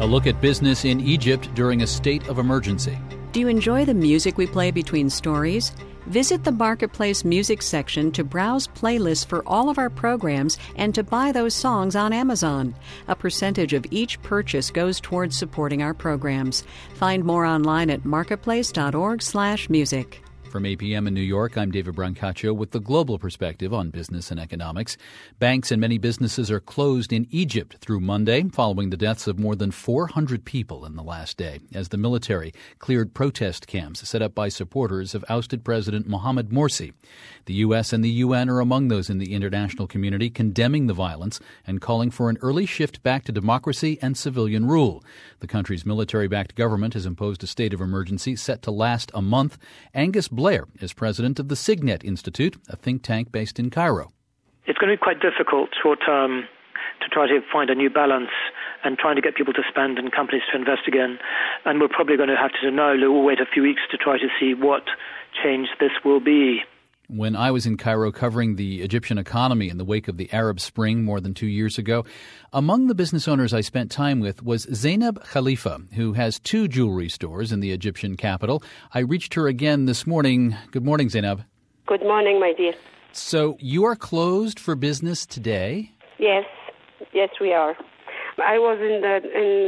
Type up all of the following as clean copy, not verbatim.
A look at business in Egypt during a state of emergency. Do you enjoy the music we play between stories? Visit the Marketplace Music section to browse playlists for all of our programs and to buy those songs on Amazon. A percentage of each purchase goes towards supporting our programs. Find more online at marketplace.org/music. From APM in New York, I'm David Brancaccio with the global perspective on business and economics. Banks and many businesses are closed in Egypt through Monday, following the deaths of more than 400 people in the last day, as the military cleared protest camps set up by supporters of ousted President Mohamed Morsi. The U.S. and the UN are among those in the international community condemning the violence and calling for an early shift back to democracy and civilian rule. The country's military-backed government has imposed a state of emergency set to last a month. Angus Blair is president of the Signet Institute, a think tank based in Cairo. It's going to be quite difficult short-term to try to find a new balance and trying to get people to spend and companies to invest again. And we're probably going to have to we'll wait a few weeks to try to see what change this will be. When I was in Cairo covering the Egyptian economy in the wake of the Arab Spring more than 2 years ago, among the business owners I spent time with was Zainab Khalifa, who has 2 jewelry stores in the Egyptian capital. I reached her again this morning. Good morning, Zainab. Good morning, my dear. So you are closed for business today? Yes, we are. I was in the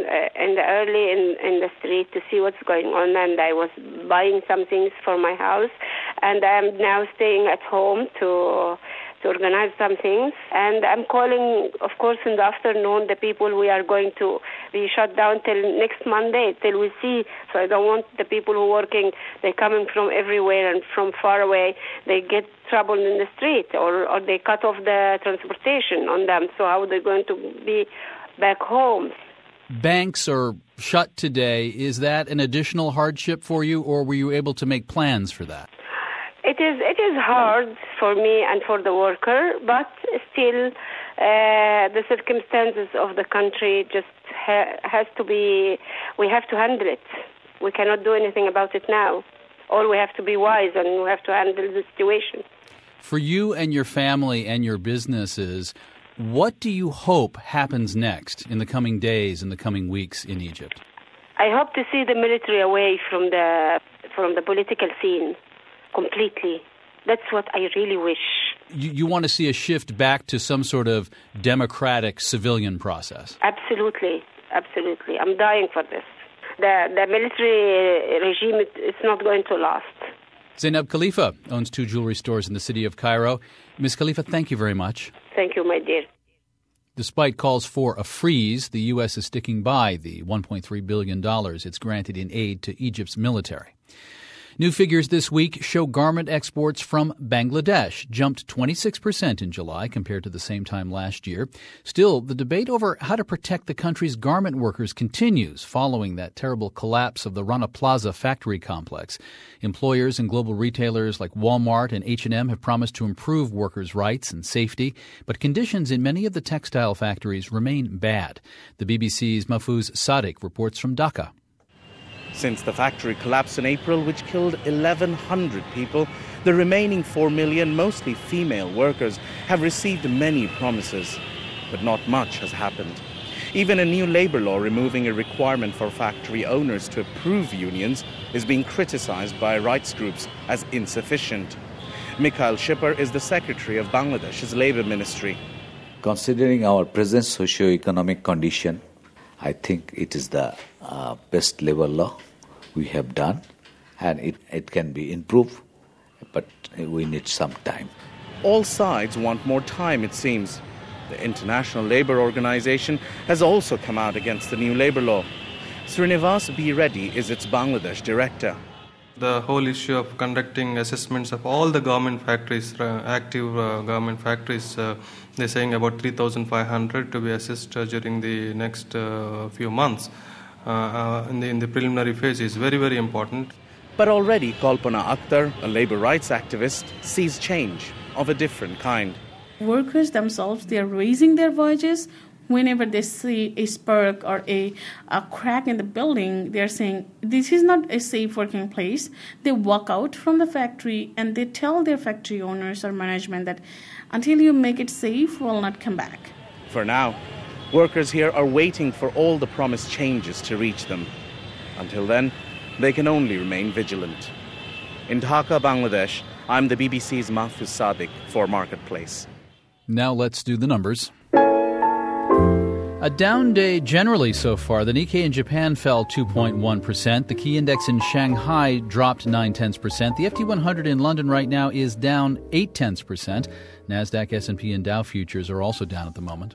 street to see what's going on, and I was buying some things for my house, and I'm now staying at home to organize some things. And I'm calling, of course, in the afternoon, the people we are going to be shut down till next Monday, till we see. So I don't want the people who are working, they're coming from everywhere and from far away, they get trouble in the street, or they cut off the transportation on them. So how are they going to be back home? Banks are shut today. Is that an additional hardship for you, or were you able to make plans for that? It is hard for me and for the worker, but still the circumstances of the country just has to be, we have to handle it. We cannot do anything about it now. Or we have to be wise and we have to handle the situation. For you and your family and your businesses, what do you hope happens next in the coming days, in the coming weeks in Egypt? I hope to see the military away from the political scene completely. That's what I really wish. You want to see a shift back to some sort of democratic civilian process? Absolutely. I'm dying for this. The military regime is not going to last. Zainab Khalifa owns 2 jewelry stores in the city of Cairo. Ms. Khalifa, thank you very much. Thank you, my dear. Despite calls for a freeze, the U.S. is sticking by the $1.3 billion it's granted in aid to Egypt's military. New figures this week show garment exports from Bangladesh jumped 26% in July compared to the same time last year. Still, the debate over how to protect the country's garment workers continues following that terrible collapse of the Rana Plaza factory complex. Employers and global retailers like Walmart and H&M have promised to improve workers' rights and safety, but conditions in many of the textile factories remain bad. The BBC's Mahfouz Sadiq reports from Dhaka. Since the factory collapsed in April, which killed 1,100 people, the remaining 4 million, mostly female workers, have received many promises. But not much has happened. Even a new labour law removing a requirement for factory owners to approve unions is being criticised by rights groups as insufficient. Mikhail Shipper is the secretary of Bangladesh's labour ministry. Considering our present socio-economic condition, I think it is the best labour law we have done, and it can be improved, but we need some time. All sides want more time, it seems. The International Labour Organization has also come out against the new labour law. Srinivas B. Reddy is its Bangladesh director. The whole issue of conducting assessments of all the garment factories, active garment factories, they're saying about 3,500 to be assessed during the next few months. In the preliminary phase is very, very important. But already Kalpana Akhtar, a labour rights activist, sees change of a different kind. Workers themselves, they are raising their voices. Whenever they see a spark or a crack in the building, they're saying, this is not a safe working place. They walk out from the factory and they tell their factory owners or management that until you make it safe, we'll not come back. For now, Workers here are waiting for all the promised changes to reach them. Until then, they can only remain vigilant. In Dhaka, Bangladesh, I'm the BBC's Mahfouz Sadiq for Marketplace. Now let's do the numbers. A down day generally so far. The Nikkei in Japan fell 2.1%. The key index in Shanghai dropped 0.9%. The FT100 in London right now is down 0.8%. NASDAQ, S&P, and Dow futures are also down at the moment.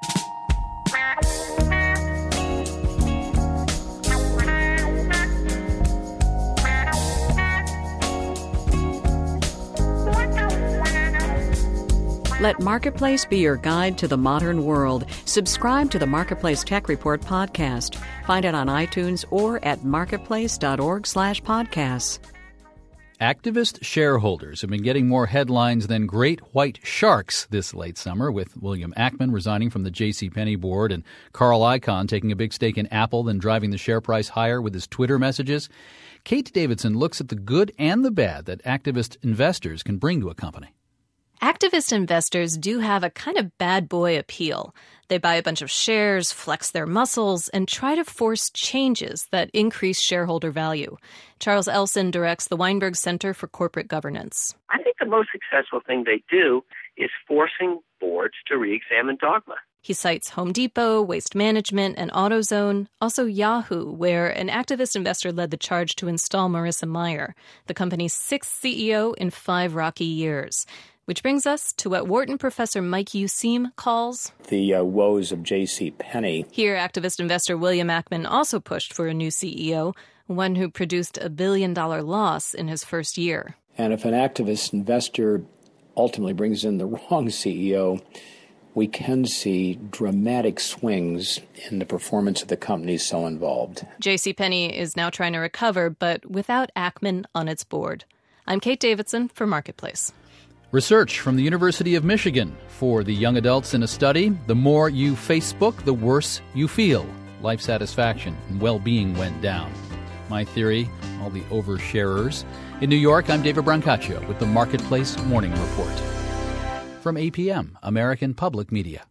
Let Marketplace be your guide to the modern world. Subscribe to the Marketplace Tech Report podcast. Find it on iTunes or at marketplace.org/podcasts. Activist shareholders have been getting more headlines than great white sharks this late summer, with William Ackman resigning from the JCPenney board and Carl Icahn taking a big stake in Apple, then driving the share price higher with his Twitter messages. Kate Davidson looks at the good and the bad that activist investors can bring to a company. Activist investors do have a kind of bad boy appeal. They buy a bunch of shares, flex their muscles, and try to force changes that increase shareholder value. Charles Elson directs the Weinberg Center for Corporate Governance. I think the most successful thing they do is forcing boards to re-examine dogma. He cites Home Depot, Waste Management, and AutoZone, also Yahoo, where an activist investor led the charge to install Marissa Mayer, the company's 6th CEO in 5 rocky years. Which brings us to what Wharton professor Mike Useem calls the woes of JCPenney. Here, activist investor William Ackman also pushed for a new CEO, one who produced a $1 billion loss in his first year. And if an activist investor ultimately brings in the wrong CEO, we can see dramatic swings in the performance of the companies so involved. JCPenney is now trying to recover, but without Ackman on its board. I'm Kate Davidson for Marketplace. Research from the University of Michigan for the young adults in a study. The more you Facebook, the worse you feel. Life satisfaction and well-being went down. My theory, all the oversharers. In New York, I'm David Brancaccio with the Marketplace Morning Report. From APM, American Public Media.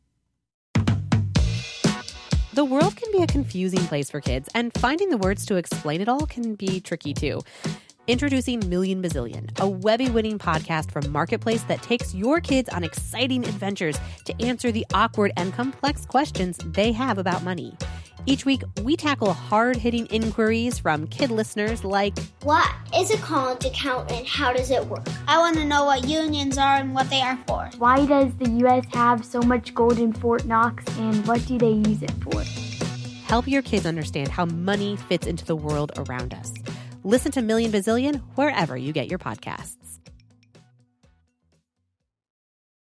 The world can be a confusing place for kids, and finding the words to explain it all can be tricky too. Introducing Million Bazillion, a Webby-winning podcast from Marketplace that takes your kids on exciting adventures to answer the awkward and complex questions they have about money. Each week, we tackle hard-hitting inquiries from kid listeners like, what is a college account and how does it work? I want to know what unions are and what they are for. Why does the U.S. have so much gold in Fort Knox and what do they use it for? Help your kids understand how money fits into the world around us. Listen to Million Bazillion wherever you get your podcasts.